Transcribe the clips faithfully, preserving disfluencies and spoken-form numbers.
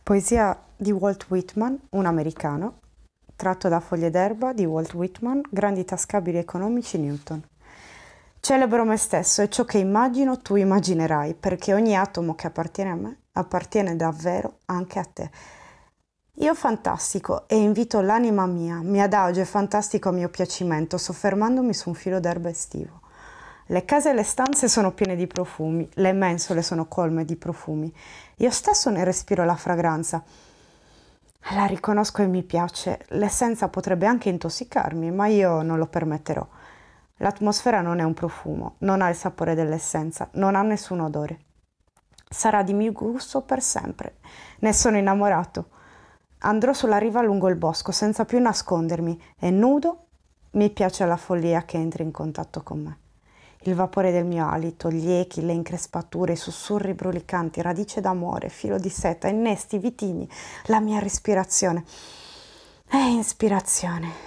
Poesia di Walt Whitman, un americano, tratto da Foglie d'erba di Walt Whitman, Grandi tascabili economici Newton. Celebro me stesso e ciò che immagino tu immaginerai, perché ogni atomo che appartiene a me appartiene davvero anche a te. Io fantastico e invito l'anima mia, mi adagio e fantastico a mio piacimento, soffermandomi su un filo d'erba estivo. Le case e le stanze sono piene di profumi, le mensole sono colme di profumi. Io stesso ne respiro la fragranza. La riconosco e mi piace. L'essenza potrebbe anche intossicarmi, ma io non lo permetterò. L'atmosfera non è un profumo, non ha il sapore dell'essenza, non ha nessun odore. Sarà di mio gusto per sempre. Ne sono innamorato. Andrò sulla riva lungo il bosco senza più nascondermi e nudo mi piace la follia che entri in contatto con me. Il vapore del mio alito, gli echi, le increspature, i sussurri brulicanti, radice d'amore, filo di seta, innesti, vitigni, la mia respirazione è ispirazione.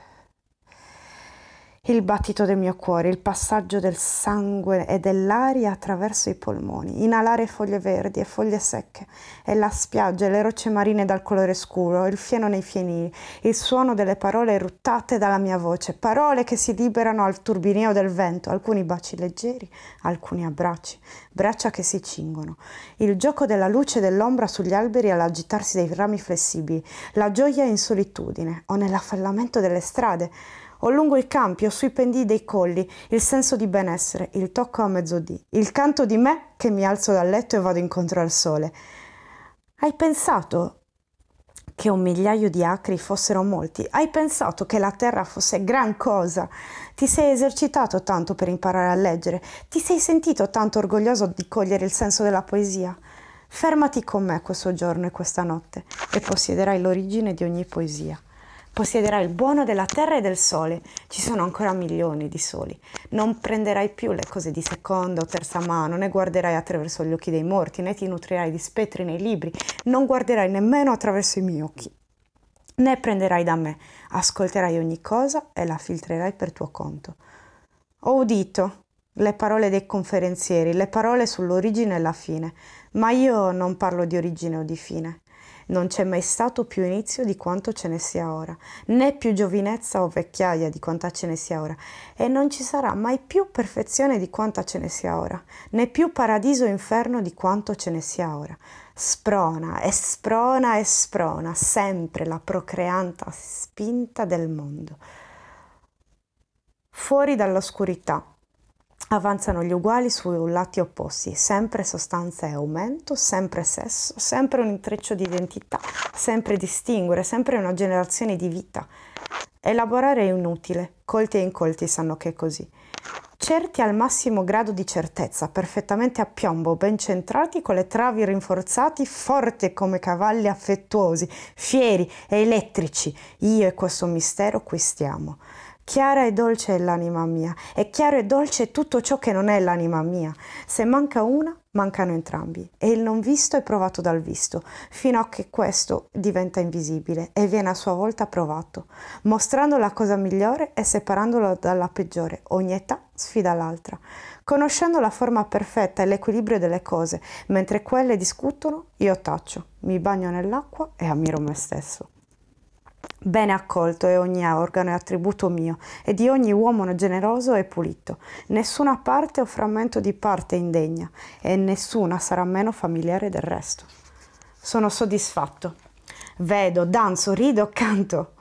Il battito del mio cuore, il passaggio del sangue e dell'aria attraverso i polmoni, inalare foglie verdi e foglie secche, e la spiaggia e le rocce marine dal colore scuro, il fieno nei fienili, il suono delle parole eruttate dalla mia voce, parole che si liberano al turbinio del vento, alcuni baci leggeri, alcuni abbracci, braccia che si cingono, il gioco della luce e dell'ombra sugli alberi all'agitarsi dei rami flessibili, la gioia in solitudine o nell'affollamento delle strade, o lungo i campi o sui pendii dei colli, il senso di benessere, il tocco a mezzodì, il canto di me che mi alzo dal letto e vado incontro al sole. Hai pensato che un migliaio di acri fossero molti? Hai pensato che la terra fosse gran cosa? Ti sei esercitato tanto per imparare a leggere? Ti sei sentito tanto orgoglioso di cogliere il senso della poesia? Fermati con me questo giorno e questa notte e possiederai l'origine di ogni poesia. Possiederai il buono della terra e del sole. Ci sono ancora milioni di soli. Non prenderai più le cose di seconda o terza mano, né guarderai attraverso gli occhi dei morti, né ti nutrirai di spettri nei libri, non guarderai nemmeno attraverso i miei occhi, né prenderai da me. Ascolterai ogni cosa e la filtrerai per tuo conto. Ho udito le parole dei conferenzieri, le parole sull'origine e la fine, ma io non parlo di origine o di fine. Non c'è mai stato più inizio di quanto ce ne sia ora, né più giovinezza o vecchiaia di quanta ce ne sia ora, e non ci sarà mai più perfezione di quanta ce ne sia ora, né più paradiso o inferno di quanto ce ne sia ora. Sprona e sprona e sprona, sempre la procreanta spinta del mondo. Fuori dall'oscurità avanzano gli uguali su lati opposti, sempre sostanza e aumento, sempre sesso, sempre un intreccio di identità, sempre distinguere, sempre una generazione di vita. Elaborare è inutile, colti e incolti sanno che è così. Certi al massimo grado di certezza, perfettamente a piombo, ben centrati, con le travi rinforzati, forti come cavalli affettuosi, fieri e elettrici, io e questo mistero qui stiamo. Chiara e dolce è l'anima mia, e chiaro e dolce è tutto ciò che non è l'anima mia. Se manca una, mancano entrambi, e il non visto è provato dal visto, fino a che questo diventa invisibile e viene a sua volta provato, mostrando la cosa migliore e separandolo dalla peggiore. Ogni età sfida l'altra, conoscendo la forma perfetta e l'equilibrio delle cose, mentre quelle discutono, io taccio, mi bagno nell'acqua e ammiro me stesso. Bene accolto è ogni organo e attributo mio, e di ogni uomo generoso e pulito. Nessuna parte o frammento di parte è indegna, e nessuna sarà meno familiare del resto. Sono soddisfatto. Vedo, danzo, rido, canto.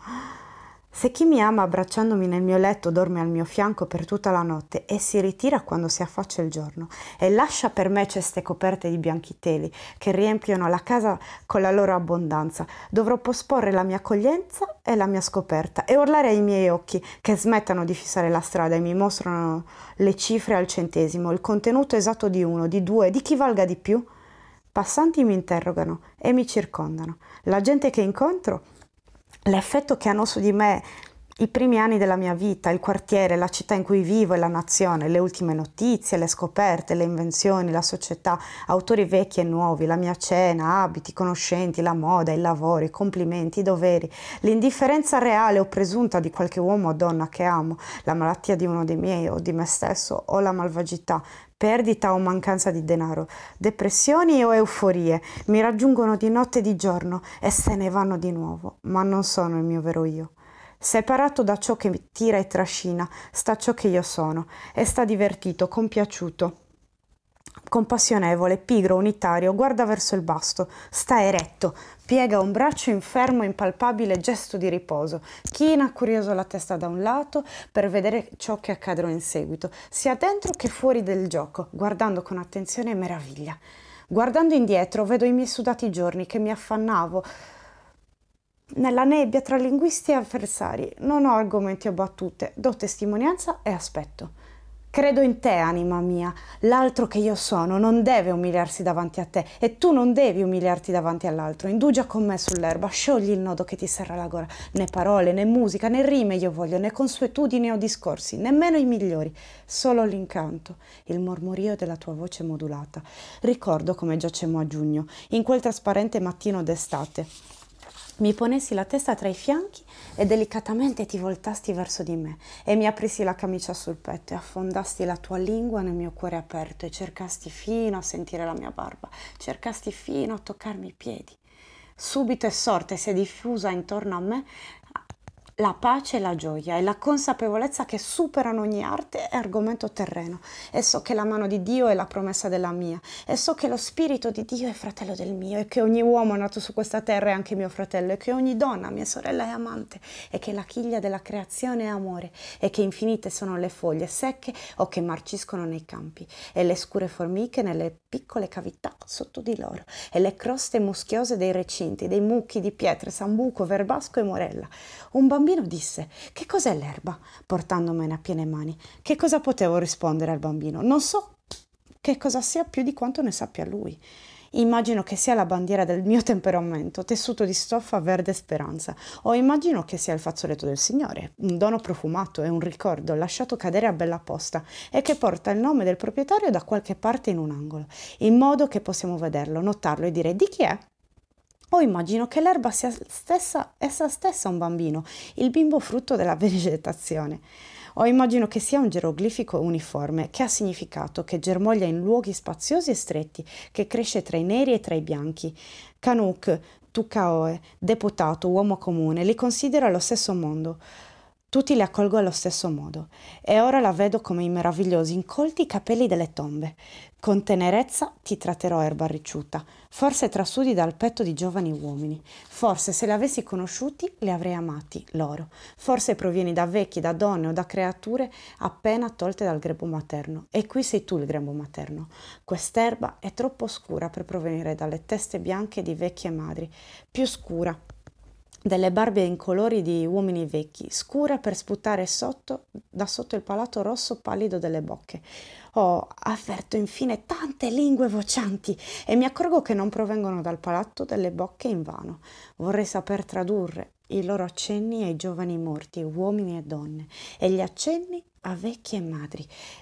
Se chi mi ama abbracciandomi nel mio letto dorme al mio fianco per tutta la notte e si ritira quando si affaccia il giorno e lascia per me ceste coperte di bianchi teli che riempiono la casa con la loro abbondanza, dovrò posporre la mia accoglienza e la mia scoperta e urlare ai miei occhi che smettano di fissare la strada e mi mostrano le cifre al centesimo, il contenuto esatto di uno, di due, di chi valga di più. Passanti mi interrogano e mi circondano. La gente che incontro, l'effetto che hanno su di me i primi anni della mia vita, il quartiere, la città in cui vivo e la nazione, le ultime notizie, le scoperte, le invenzioni, la società, autori vecchi e nuovi, la mia cena, abiti, conoscenti, la moda, il lavoro, i complimenti, i doveri, l'indifferenza reale o presunta di qualche uomo o donna che amo, la malattia di uno dei miei o di me stesso o la malvagità, Perdita o mancanza di denaro, depressioni o euforie mi raggiungono di notte e di giorno e se ne vanno di nuovo, ma non sono il mio vero io. Separato da ciò che mi tira e trascina, sta ciò che io sono e sta divertito, compiaciuto, compassionevole, pigro, unitario, guarda verso il basto, sta eretto, piega un braccio in fermo, impalpabile gesto di riposo, china curioso la testa da un lato per vedere ciò che accadrà in seguito, sia dentro che fuori del gioco, guardando con attenzione e meraviglia. Guardando indietro vedo i miei sudati giorni che mi affannavo nella nebbia tra linguisti e avversari. Non ho argomenti o battute, do testimonianza e aspetto. Credo in te, anima mia, l'altro che io sono non deve umiliarsi davanti a te e tu non devi umiliarti davanti all'altro. Indugia con me sull'erba, sciogli il nodo che ti serra la gola. Né parole, né musica, né rime io voglio, né consuetudini o discorsi, nemmeno i migliori, solo l'incanto, il mormorio della tua voce modulata. Ricordo come giacemmo a giugno, in quel trasparente mattino d'estate. Mi ponessi la testa tra i fianchi e delicatamente ti voltasti verso di me e mi aprissi la camicia sul petto e affondasti la tua lingua nel mio cuore aperto e cercasti fino a sentire la mia barba, cercasti fino a toccarmi i piedi. Subito è sorta e si è diffusa intorno a me la pace e la gioia e la consapevolezza che superano ogni arte e argomento terreno. E so che la mano di Dio è la promessa della mia. E so che lo spirito di Dio è fratello del mio. E che ogni uomo nato su questa terra è anche mio fratello. E che ogni donna, mia sorella, è amante. E che la chiglia della creazione è amore. E che infinite sono le foglie secche o che marciscono nei campi. E le scure formiche nelle piccole cavità sotto di loro. E le croste muschiose dei recinti, dei mucchi di pietre, sambuco, verbasco e morella. Un bambino Il bambino disse: «Che cos'è l'erba?» portandomene a piene mani. Che cosa potevo rispondere al bambino? Non so che cosa sia più di quanto ne sappia lui. Immagino che sia la bandiera del mio temperamento, tessuto di stoffa verde speranza, o immagino che sia il fazzoletto del Signore, un dono profumato e un ricordo lasciato cadere a bella posta e che porta il nome del proprietario da qualche parte in un angolo, in modo che possiamo vederlo, notarlo e dire: «Di chi è?» O immagino che l'erba sia stessa, essa stessa un bambino, il bimbo frutto della vegetazione. O immagino che sia un geroglifico uniforme, che ha significato, che germoglia in luoghi spaziosi e stretti, che cresce tra i neri e tra i bianchi. Kanuk, Tukaoe, deputato, uomo comune, li considero allo stesso mondo. Tutti li accolgo allo stesso modo. E ora la vedo come i meravigliosi, incolti capelli delle tombe. Con tenerezza ti tratterò, erba ricciuta, forse trasudi dal petto di giovani uomini. Forse se li avessi conosciuti li avrei amati, loro. Forse provieni da vecchi, da donne o da creature appena tolte dal grembo materno. E qui sei tu il grembo materno. Quest'erba è troppo scura per provenire dalle teste bianche di vecchie madri, più scura delle barbe incolori di uomini vecchi, scura per sputare sotto, da sotto il palato rosso pallido delle bocche. Oh, avverto infine tante lingue vocianti e mi accorgo che non provengono dal palato delle bocche invano. Vorrei saper tradurre i loro accenni ai giovani morti, uomini e donne, e gli accenni a vecchi e madri,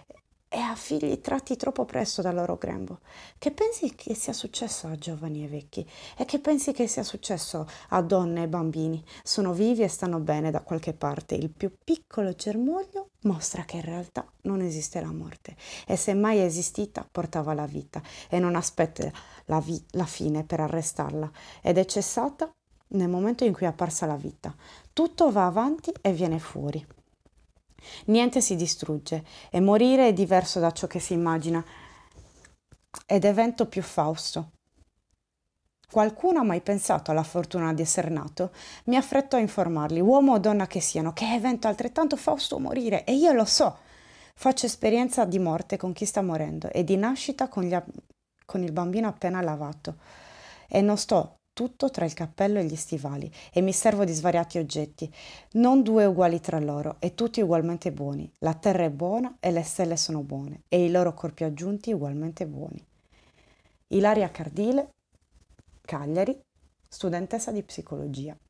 e a figli tratti troppo presto dal loro grembo. Che pensi che sia successo a giovani e vecchi? E che pensi che sia successo a donne e bambini? Sono vivi e stanno bene da qualche parte. Il più piccolo germoglio mostra che in realtà non esiste la morte. E se mai è esistita, portava la vita. E non aspetta la, vi- la fine per arrestarla. Ed è cessata nel momento in cui è apparsa la vita. Tutto va avanti e viene fuori. Niente si distrugge e morire è diverso da ciò che si immagina ed è evento più fausto. Qualcuno ha mai pensato alla fortuna di essere nato? Mi affretto a informarli, uomo o donna che siano, che è evento altrettanto fausto morire e io lo so. Faccio esperienza di morte con chi sta morendo e di nascita con, gli, con il bambino appena lavato e non sto tutto tra il cappello e gli stivali e mi servo di svariati oggetti, non due uguali tra loro e tutti ugualmente buoni. La terra è buona e le stelle sono buone e i loro corpi aggiunti ugualmente buoni. Ilaria Cardile, Cagliari, studentessa di psicologia.